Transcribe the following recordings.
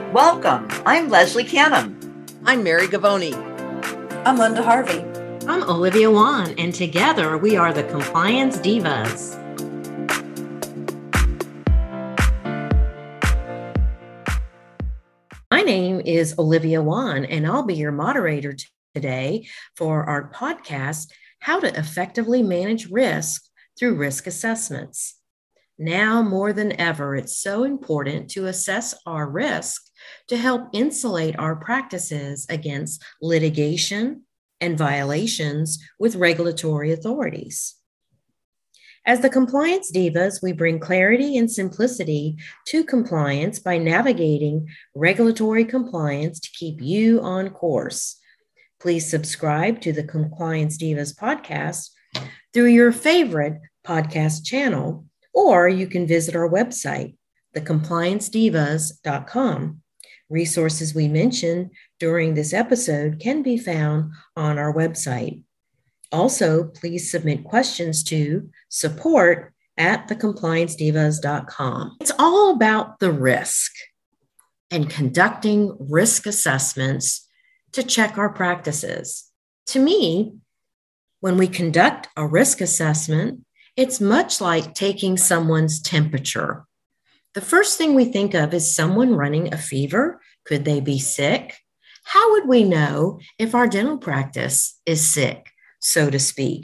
Welcome. I'm Leslie Canham. I'm Mary Gavoni. I'm Linda Harvey. I'm Olivia Wan, and together we are the Compliance Divas. My name is Olivia Wan, and I'll be your moderator today for our podcast, How to Effectively Manage Risk Through Risk Assessments. Now more than ever, it's so important to assess our risk to help insulate our practices against litigation and violations with regulatory authorities. As the Compliance Divas, we bring clarity and simplicity to compliance by navigating regulatory compliance to keep you on course. Please subscribe to the Compliance Divas podcast through your favorite podcast channel, or you can visit our website, thecompliancedivas.com. Resources we mentioned during this episode can be found on our website. Also, please submit questions to support@thecompliancedivas.com. It's all about the risk and conducting risk assessments to check our practices. To me, when we conduct a risk assessment, it's much like taking someone's temperature. The first thing we think of is someone running a fever. Could they be sick? How would we know if our dental practice is sick, so to speak?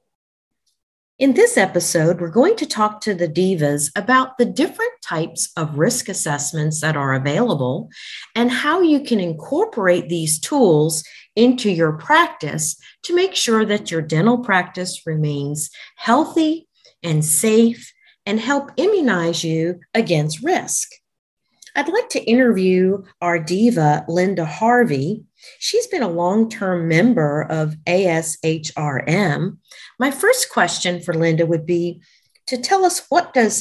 In this episode, we're going to talk to the divas about the different types of risk assessments that are available and how you can incorporate these tools into your practice to make sure that your dental practice remains healthy and safe and help immunize you against risk. I'd like to interview our diva, Linda Harvey. She's been a long-term member of ASHRM. My first question for Linda would be to tell us, what does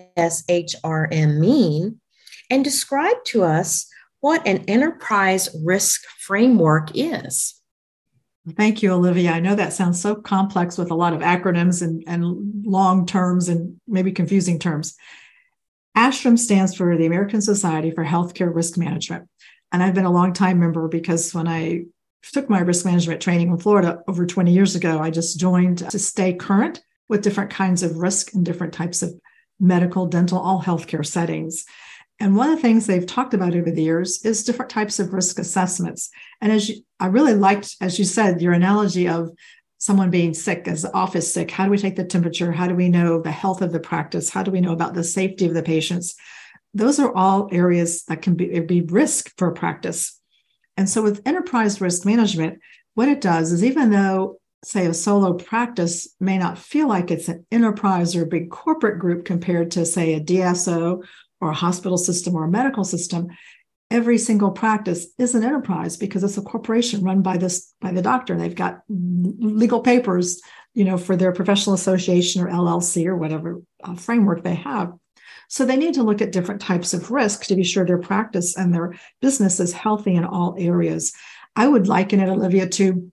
ASHRM mean, and describe to us what an enterprise risk framework is. Thank you, Olivia. I know that sounds so complex with a lot of acronyms and long terms and maybe confusing terms. ASHRM stands for the American Society for Healthcare Risk Management. And I've been a long time member because when I took my risk management training in Florida over 20 years ago, I just joined to stay current with different kinds of risk and different types of medical, dental, all healthcare settings. And one of the things they've talked about over the years is different types of risk assessments. And I really liked, as you said, your analogy of someone being sick, as the office sick. How do we take the temperature? How do we know the health of the practice? How do we know about the safety of the patients? Those are all areas that can be risk for a practice. And so with enterprise risk management, what it does is, even though, say, a solo practice may not feel like it's an enterprise or a big corporate group compared to, say, a DSO or a hospital system or a medical system, every single practice is an enterprise because it's a corporation run by the doctor. They've got legal papers, for their professional association or LLC or whatever framework they have. So they need to look at different types of risk to be sure their practice and their business is healthy in all areas. I would liken it, Olivia, to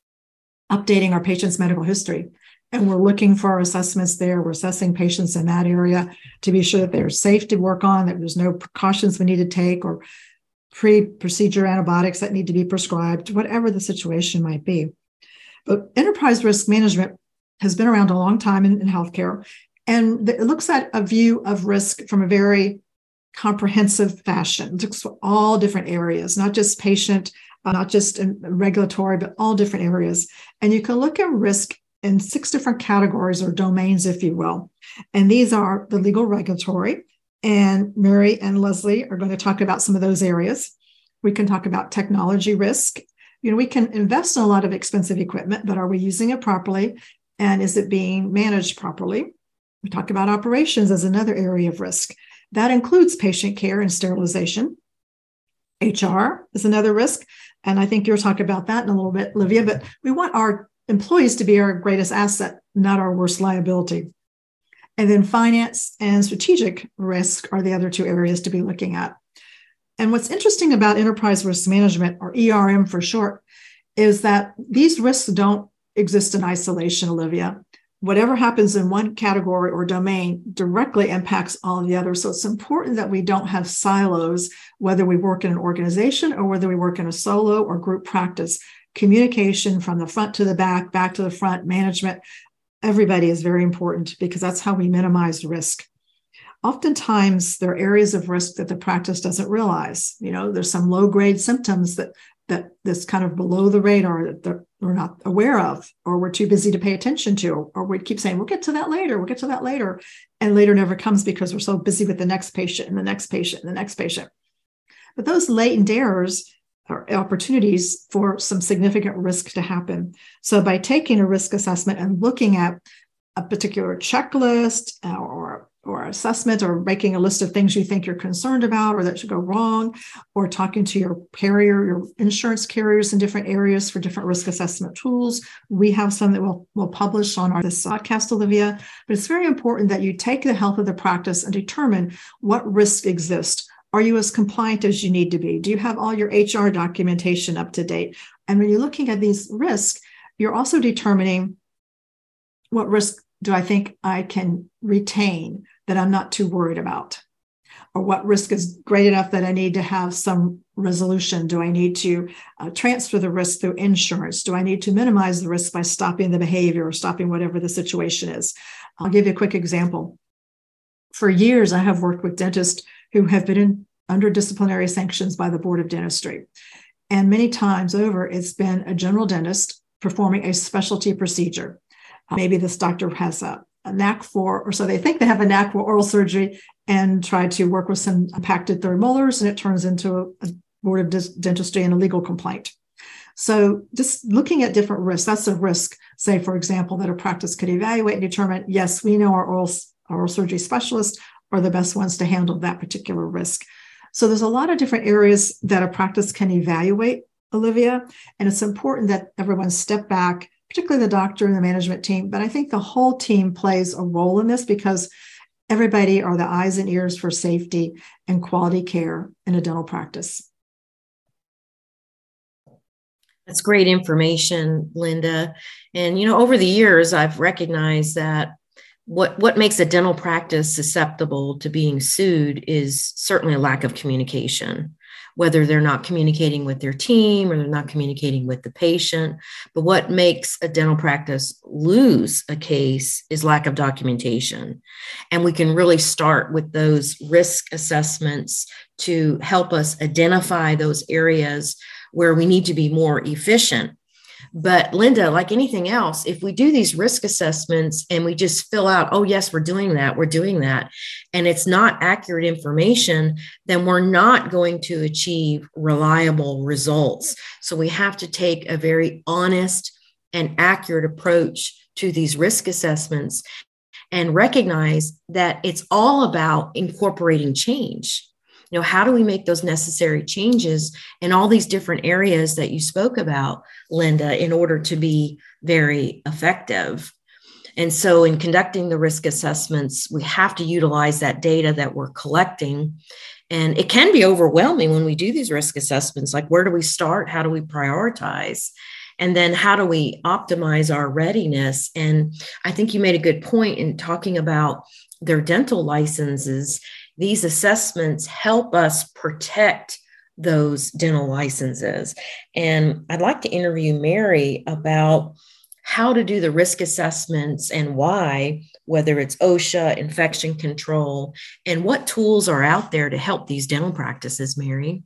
updating our patient's medical history. And we're looking for our assessments there. We're assessing patients in that area to be sure that they're safe to work on, that there's no precautions we need to take or pre-procedure antibiotics that need to be prescribed, whatever the situation might be. But enterprise risk management has been around a long time in healthcare, and it looks at a view of risk from a very comprehensive fashion. It looks at all different areas, not just patient, not just regulatory, but all different areas. And you can look at risk in 6 different categories or domains, if you will. And these are the legal, regulatory, and Mary and Leslie are going to talk about some of those areas. We can talk about technology risk. We can invest in a lot of expensive equipment, but are we using it properly? And is it being managed properly? We talk about operations as another area of risk. That includes patient care and sterilization. HR is another risk. And I think you'll talk about that in a little bit, Olivia, but we want our employees to be our greatest asset, not our worst liability. And then finance and strategic risk are the other 2 areas to be looking at. And what's interesting about enterprise risk management, or ERM for short, is that these risks don't exist in isolation, Olivia. whatever happens in one category or domain directly impacts all of the others. So it's important that we don't have silos, whether we work in an organization or whether we work in a solo or group practice. Communication from the front to the back to the front, management, everybody is very important because that's how we minimize risk. Oftentimes, there are areas of risk that the practice doesn't realize. There's some low-grade symptoms that's kind of below the radar that we're not aware of, or we're too busy to pay attention to, or we keep saying, we'll get to that later, and later never comes because we're so busy with the next patient and the next patient and the next patient. But those latent errors are opportunities for some significant risk to happen. So by taking a risk assessment and looking at a particular checklist or assessment, or making a list of things you think you're concerned about or that should go wrong, or talking to your carrier, your insurance carriers in different areas for different risk assessment tools. We have some that we'll publish on this podcast, Olivia. But it's very important that you take the health of the practice and determine what risks exist. Are you as compliant as you need to be? Do you have all your HR documentation up to date? And when you're looking at these risks, you're also determining what risk do I think I can retain that I'm not too worried about? Or what risk is great enough that I need to have some resolution? Do I need to transfer the risk through insurance? Do I need to minimize the risk by stopping the behavior or stopping whatever the situation is? I'll give you a quick example. For years, I have worked with dentists who have been under disciplinary sanctions by the Board of Dentistry. And many times over, it's been a general dentist performing a specialty procedure. Maybe this doctor has a knack for, or so they think they have a knack for oral surgery, and try to work with some impacted third molars, and it turns into a Board of Dentistry and a legal complaint. So just looking at different risks, that's a risk, say, for example, that a practice could evaluate and determine, yes, we know our oral surgery specialists are the best ones to handle that particular risk. So there's a lot of different areas that a practice can evaluate, Olivia, and it's important that everyone step back, particularly the doctor and the management team. But I think the whole team plays a role in this because everybody are the eyes and ears for safety and quality care in a dental practice. That's great information, Linda. And, over the years, I've recognized that what makes a dental practice susceptible to being sued is certainly a lack of communication, whether they're not communicating with their team or they're not communicating with the patient. But what makes a dental practice lose a case is lack of documentation. And we can really start with those risk assessments to help us identify those areas where we need to be more efficient. But Linda, like anything else, if we do these risk assessments and we just fill out, oh, yes, we're doing that, and it's not accurate information, then we're not going to achieve reliable results. So we have to take a very honest and accurate approach to these risk assessments and recognize that it's all about incorporating change. How do we make those necessary changes in all these different areas that you spoke about, Linda, in order to be very effective? And so in conducting the risk assessments, we have to utilize that data that we're collecting. And it can be overwhelming when we do these risk assessments, like where do we start? How do we prioritize? And then how do we optimize our readiness? And I think you made a good point in talking about their dental licenses. These assessments help us protect those dental licenses. And I'd like to interview Mary about how to do the risk assessments and why, whether it's OSHA, infection control, and what tools are out there to help these dental practices, Mary.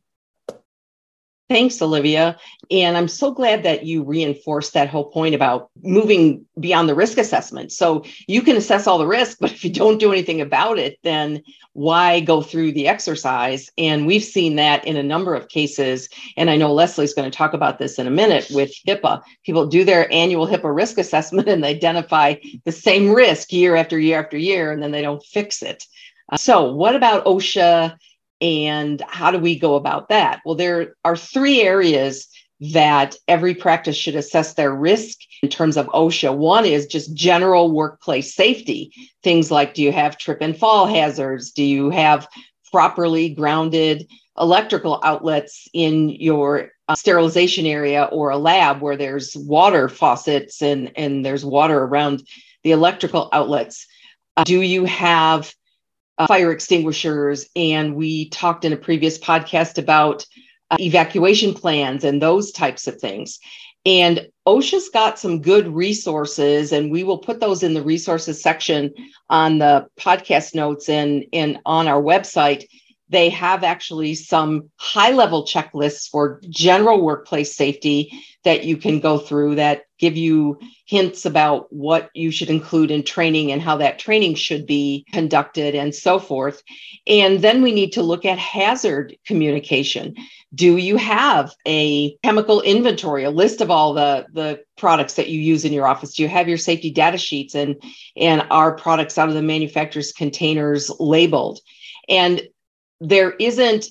Thanks, Olivia. And I'm so glad that you reinforced that whole point about moving beyond the risk assessment. So you can assess all the risk, but if you don't do anything about it, then why go through the exercise? And we've seen that in a number of cases. And I know Leslie's going to talk about this in a minute with HIPAA. People do their annual HIPAA risk assessment and they identify the same risk year after year after year, and then they don't fix it. So what about OSHA? And how do we go about that? Well, there are three areas that every practice should assess their risk in terms of OSHA. One is just general workplace safety. Things like, do you have trip and fall hazards? Do you have properly grounded electrical outlets in your sterilization area or a lab where there's water faucets and there's water around the electrical outlets? Do you have fire extinguishers? And we talked in a previous podcast about evacuation plans and those types of things. And OSHA's got some good resources, and we will put those in the resources section on the podcast notes and on our website. They have actually some high-level checklists for general workplace safety that you can go through that give you hints about what you should include in training and how that training should be conducted and so forth. And then we need to look at hazard communication. Do you have a chemical inventory, a list of all the products that you use in your office? Do you have your safety data sheets and are products out of the manufacturer's containers labeled? And there isn't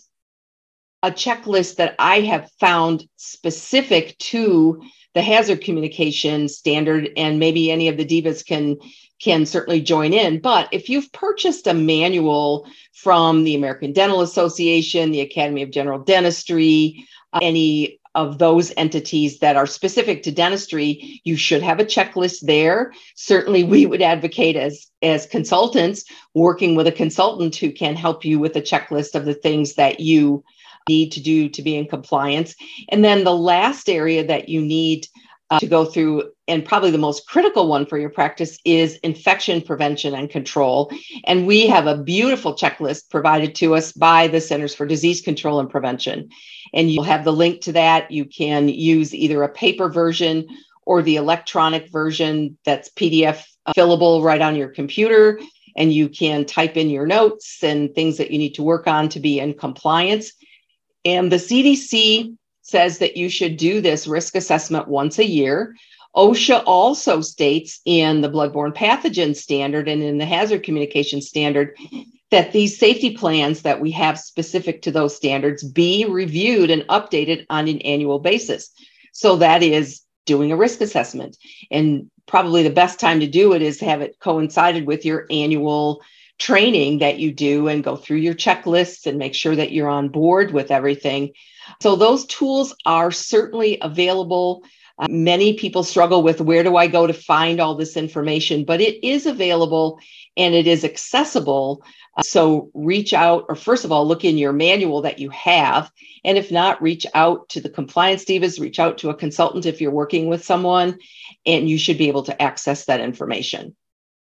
a checklist that I have found specific to the hazard communication standard, and maybe any of the divas can certainly join in. But if you've purchased a manual from the American Dental Association, the Academy of General Dentistry, any of those entities that are specific to dentistry, you should have a checklist there. Certainly, we would advocate as consultants working with a consultant who can help you with a checklist of the things that you need to do to be in compliance. And then the last area that you need to go through, and probably the most critical one for your practice, is infection prevention and control. And we have a beautiful checklist provided to us by the Centers for Disease Control and Prevention. And you'll have the link to that. You can use either a paper version or the electronic version that's PDF fillable right on your computer. And you can type in your notes and things that you need to work on to be in compliance. And the CDC says that you should do this risk assessment once a year. OSHA also states in the bloodborne pathogen standard and in the hazard communication standard that these safety plans that we have specific to those standards be reviewed and updated on an annual basis. So that is doing a risk assessment. And probably the best time to do it is have it coincided with your annual training that you do, and go through your checklists and make sure that you're on board with everything. So those tools are certainly available. Many people struggle with, where do I go to find all this information? But it is available and it is accessible. So reach out, or first of all, look in your manual that you have. And if not, reach out to the Compliance Divas, reach out to a consultant if you're working with someone, and you should be able to access that information.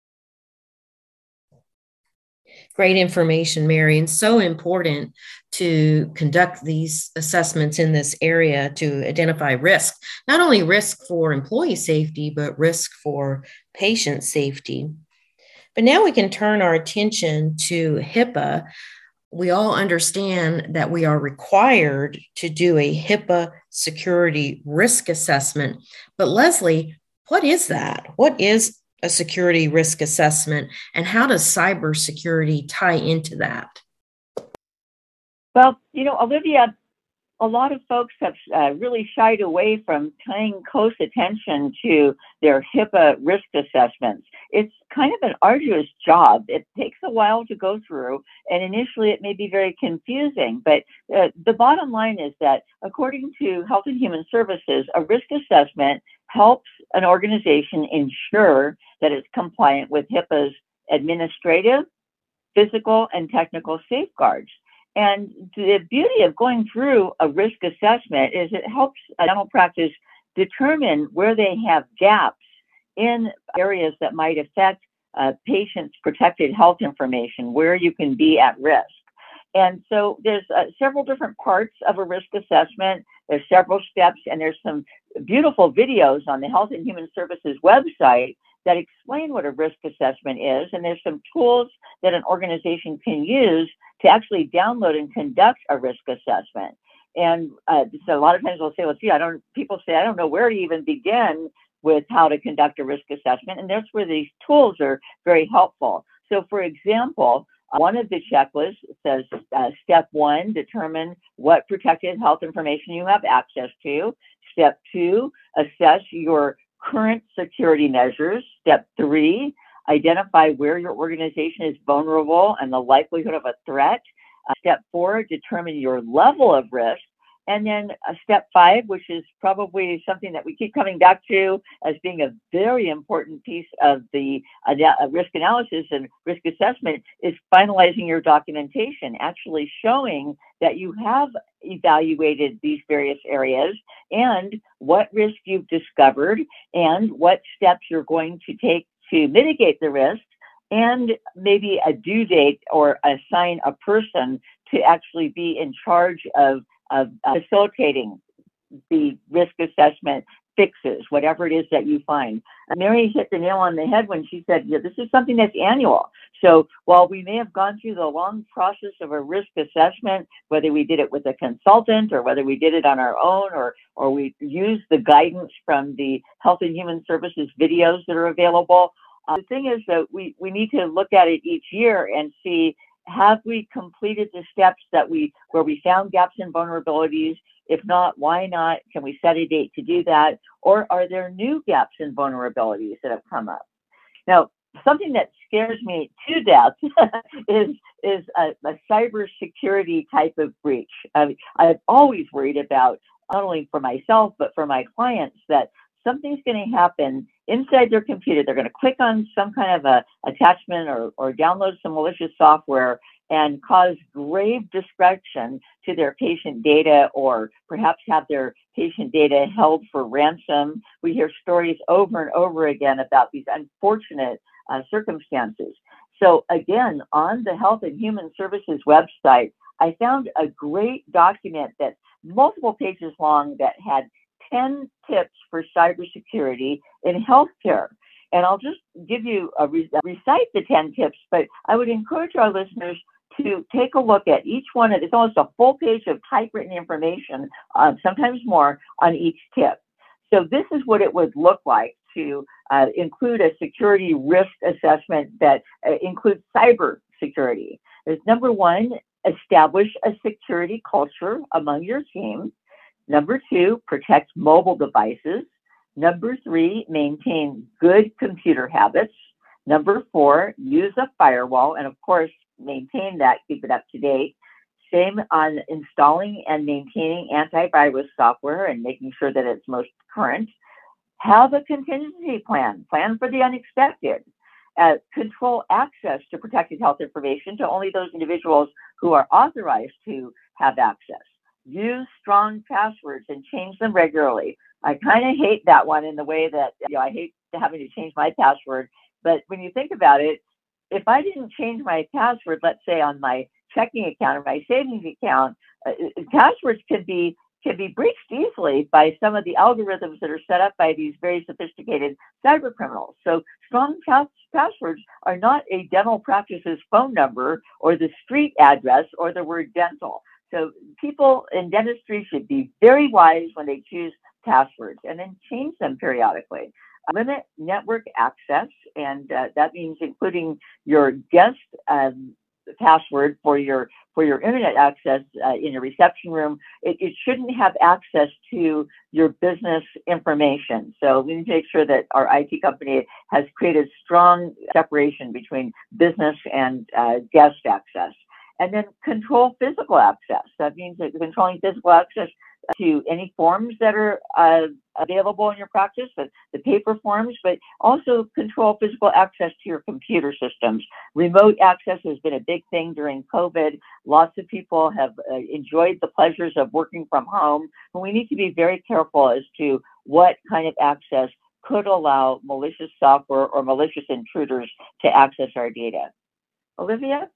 Great information, Mary, and so important to conduct these assessments in this area to identify risk, not only risk for employee safety, but risk for patient safety. But now we can turn our attention to HIPAA. We all understand that we are required to do a HIPAA security risk assessment. But Leslie, what is that? What is a security risk assessment, and how does cybersecurity tie into that? Well, Olivia, a lot of folks have really shied away from paying close attention to their HIPAA risk assessments. It's kind of an arduous job. It takes a while to go through, and initially it may be very confusing. But the bottom line is that according to Health and Human Services, a risk assessment helps an organization ensure that it's compliant with HIPAA's administrative, physical, and technical safeguards. And the beauty of going through a risk assessment is it helps a dental practice determine where they have gaps in areas that might affect patients' protected health information, where you can be at risk. And so there's several different parts of a risk assessment. There's several steps, and there's some beautiful videos on the Health and Human Services website that explain what a risk assessment is. And there's some tools that an organization can use to actually download and conduct a risk assessment. And so a lot of times they'll say, well, gee, people say, I don't know where to even begin with how to conduct a risk assessment. And that's where these tools are very helpful. So for example, one of the checklists says, step 1, determine what protected health information you have access to. Step 2, assess your current security measures. Step 3, identify where your organization is vulnerable and the likelihood of a threat. Step 4, determine your level of risk. And then step 5, which is probably something that we keep coming back to as being a very important piece of the risk analysis and risk assessment, is finalizing your documentation, actually showing that you have evaluated these various areas and what risk you've discovered and what steps you're going to take to mitigate the risk, and maybe a due date or assign a person to actually be in charge of facilitating the risk assessment fixes, whatever it is that you find. Mary hit the nail on the head when she said, this is something that's annual. So while we may have gone through the long process of a risk assessment, whether we did it with a consultant or whether we did it on our own, or we used the guidance from the Health and Human Services videos that are available, the thing is that we need to look at it each year and see, have we completed the steps where we found gaps and vulnerabilities? If not, why not? Can we set a date to do that? Or are there new gaps and vulnerabilities that have come up? Now, something that scares me to death is a cybersecurity type of breach. I've always worried about, not only for myself, but for my clients, that something's going to happen inside their computer. They're going to click on some kind of a attachment or download some malicious software and cause grave destruction to their patient data, or perhaps have their patient data held for ransom. We hear stories over and over again about these unfortunate circumstances. So again, on the Health and Human Services website, I found a great document that's multiple pages long that had 10 tips for cybersecurity in healthcare. And I'll just give you recite the 10 tips, but I would encourage our listeners to take a look at each one. It's almost a full page of typewritten information, sometimes more, on each tip. So this is what it would look like to include a security risk assessment that includes cyber security. There's number 1, establish a security culture among your team. Number 2, protect mobile devices. Number 3, maintain good computer habits. Number 4, use a firewall, and of course, maintain that, keep it up to date. Same on installing and maintaining antivirus software and making sure that it's most current. Have a contingency plan for the unexpected. Control access to protected health information to only those individuals who are authorized to have access. Use strong passwords and change them regularly. I kind of hate that one in the way that, I hate having to change my password. But when you think about it, if I didn't change my password, let's say on my checking account or my savings account, passwords can be breached easily by some of the algorithms that are set up by these very sophisticated cyber criminals. So strong passwords are not a dental practice's phone number or the street address or the word dental. So people in dentistry should be very wise when they choose passwords and then change them periodically. Limit network access, and that means including your guest password for your internet access in your reception room. It shouldn't have access to your business information. So we need to make sure that our IT company has created strong separation between business and guest access. And then control physical access. That means that controlling physical access to any forms that are available in your practice, the paper forms, but also control physical access to your computer systems. Remote access has been a big thing during COVID. Lots of people have enjoyed the pleasures of working from home, and we need to be very careful as to what kind of access could allow malicious software or malicious intruders to access our data. Olivia?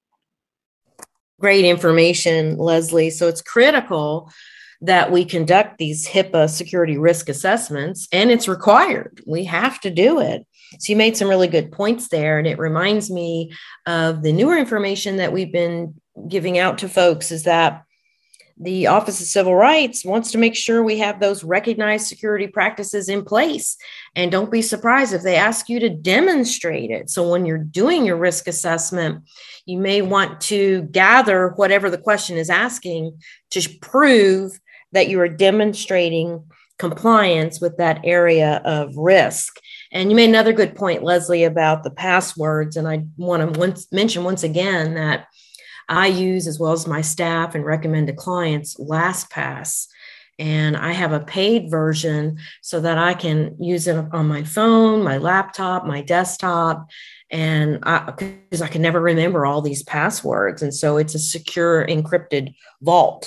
Great information, Leslie. So it's critical that we conduct these HIPAA security risk assessments, and it's required. We have to do it. So you made some really good points there, and it reminds me of the newer information that we've been giving out to folks, is that the Office of Civil Rights wants to make sure we have those recognized security practices in place. And don't be surprised if they ask you to demonstrate it. So when you're doing your risk assessment, you may want to gather whatever the question is asking to prove that you are demonstrating compliance with that area of risk. And you made another good point, Leslie, about the passwords. And I want to mention once again that I use, as well as my staff and recommend to clients, LastPass. And I have a paid version so that I can use it on my phone, my laptop, my desktop, and because I can never remember all these passwords. And so it's a secure encrypted vault.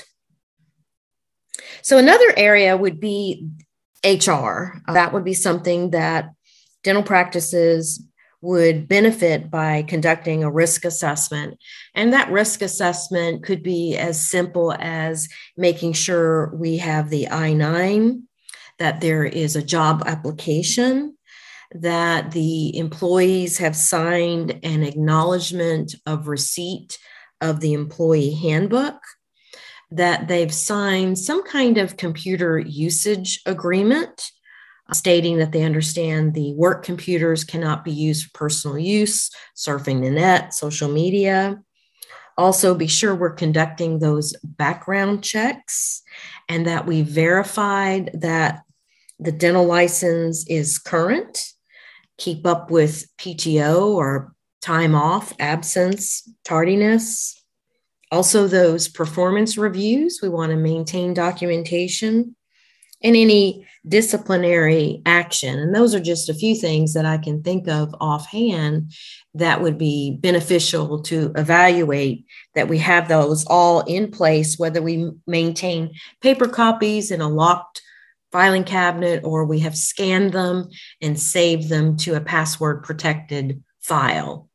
So another area would be HR. That would be something that dental practices would benefit by conducting a risk assessment. And that risk assessment could be as simple as making sure we have the I-9, that there is a job application, that the employees have signed an acknowledgement of receipt of the employee handbook, that they've signed some kind of computer usage agreement stating that they understand the work computers cannot be used for personal use, surfing the net, social media. Also, be sure we're conducting those background checks and that we verified that the dental license is current, keep up with PTO or time off, absence, tardiness. Also, those performance reviews, we want to maintain documentation and any disciplinary action. And those are just a few things that I can think of offhand that would be beneficial to evaluate that we have those all in place, whether we maintain paper copies in a locked filing cabinet or we have scanned them and saved them to a password protected file.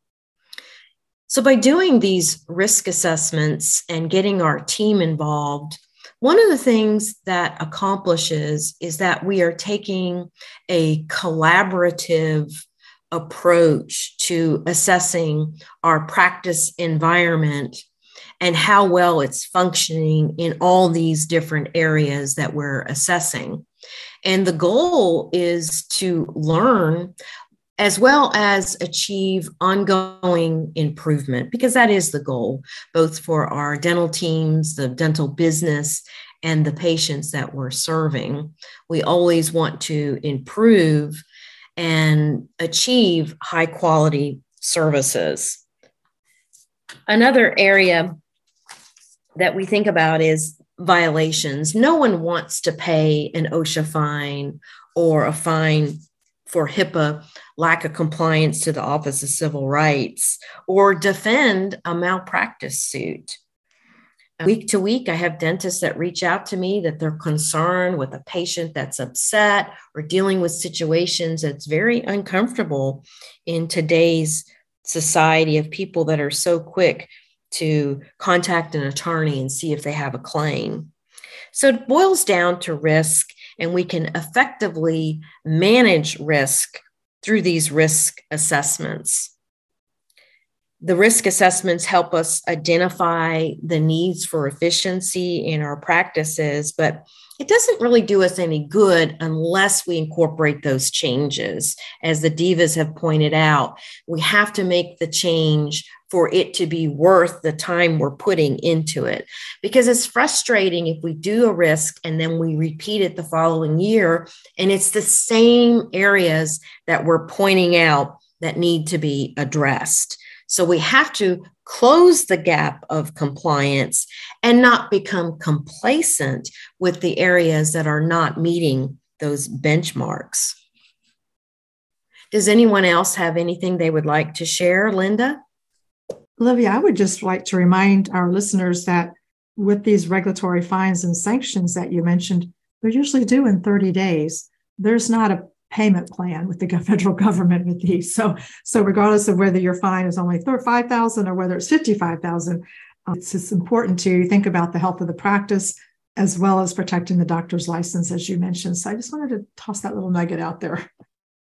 So by doing these risk assessments and getting our team involved, one of the things that accomplishes is that we are taking a collaborative approach to assessing our practice environment and how well it's functioning in all these different areas that we're assessing. And the goal is to learn as well as achieve ongoing improvement, because that is the goal, both for our dental teams, the dental business, and the patients that we're serving. We always want to improve and achieve high quality services. Another area that we think about is violations. No one wants to pay an OSHA fine or a fine for HIPAA lack of compliance to the Office of Civil Rights or defend a malpractice suit. Week to week, I have dentists that reach out to me that they're concerned with a patient that's upset or dealing with situations that's very uncomfortable in today's society of people that are so quick to contact an attorney and see if they have a claim. So it boils down to risk, and we can effectively manage risk through these risk assessments. The risk assessments help us identify the needs for efficiency in our practices, but it doesn't really do us any good unless we incorporate those changes. As the divas have pointed out, we have to make the change for it to be worth the time we're putting into it. Because it's frustrating if we do a risk and then we repeat it the following year, and it's the same areas that we're pointing out that need to be addressed. So we have to close the gap of compliance and not become complacent with the areas that are not meeting those benchmarks. Does anyone else have anything they would like to share, Linda? Olivia, I would just like to remind our listeners that with these regulatory fines and sanctions that you mentioned, they're usually due in 30 days. There's not a payment plan with the federal government with these. So regardless of whether your fine is only $5,000 or whether it's $55,000, it's just important to think about the health of the practice as well as protecting the doctor's license, as you mentioned. So I just wanted to toss that little nugget out there.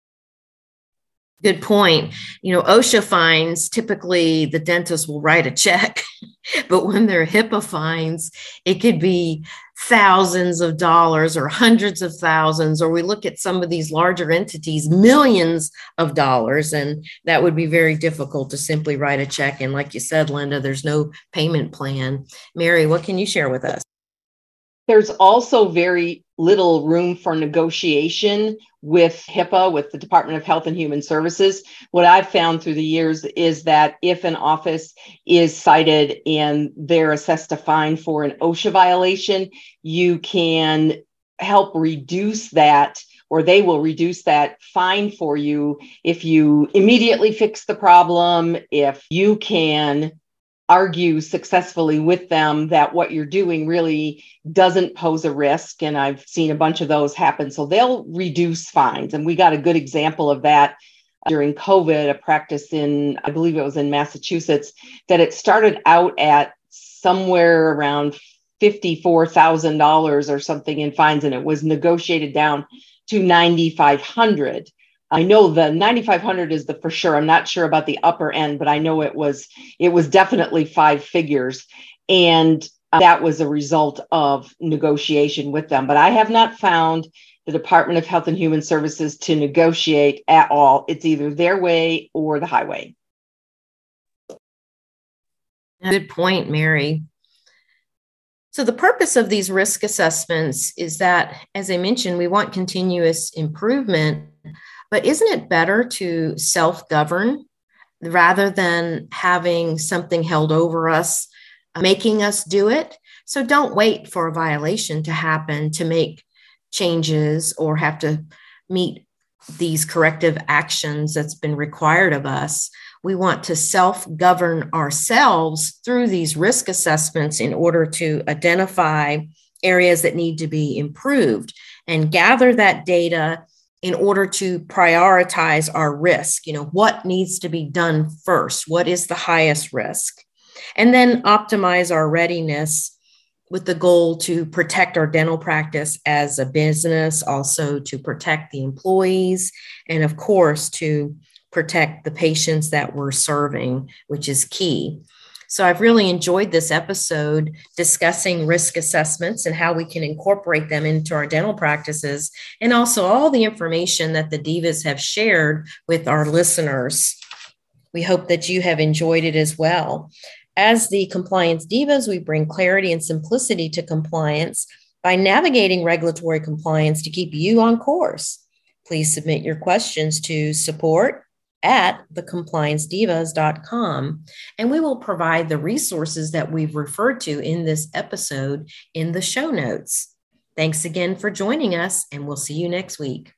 Good point. You know, OSHA fines, typically the dentist will write a check, but when they're HIPAA fines, it could be thousands of dollars or hundreds of thousands, or we look at some of these larger entities, millions of dollars, and that would be very difficult to simply write a check. And like you said, Linda, there's no payment plan. Mary, what can you share with us? There's also very little room for negotiation with HIPAA, with the Department of Health and Human Services. What I've found through the years is that if an office is cited and they're assessed a fine for an OSHA violation, you can help reduce that, or they will reduce that fine for you if you immediately fix the problem, if you can argue successfully with them that what you're doing really doesn't pose a risk. And I've seen a bunch of those happen. So they'll reduce fines. And we got a good example of that during COVID, a practice in, I believe it was in Massachusetts, that it started out at somewhere around $54,000 or something in fines, and it was negotiated down to $9,500. I know the 9,500 is the for sure. I'm not sure about the upper end, but I know it was definitely 5 figures. And that was a result of negotiation with them. But I have not found the Department of Health and Human Services to negotiate at all. It's either their way or the highway. Good point, Mary. So the purpose of these risk assessments is that, as I mentioned, we want continuous improvement. But isn't it better to self-govern rather than having something held over us, making us do it? So don't wait for a violation to happen to make changes or have to meet these corrective actions that's been required of us. We want to self-govern ourselves through these risk assessments in order to identify areas that need to be improved and gather that data in order to prioritize our risk. What needs to be done first? What is the highest risk? And then optimize our readiness with the goal to protect our dental practice as a business, also to protect the employees, and of course, to protect the patients that we're serving, which is key. So I've really enjoyed this episode discussing risk assessments and how we can incorporate them into our dental practices, and also all the information that the Divas have shared with our listeners. We hope that you have enjoyed it as well. As the Compliance Divas, we bring clarity and simplicity to compliance by navigating regulatory compliance to keep you on course. Please submit your questions to support@thecompliancedivas.com, and we will provide the resources that we've referred to in this episode in the show notes. Thanks again for joining us, and we'll see you next week.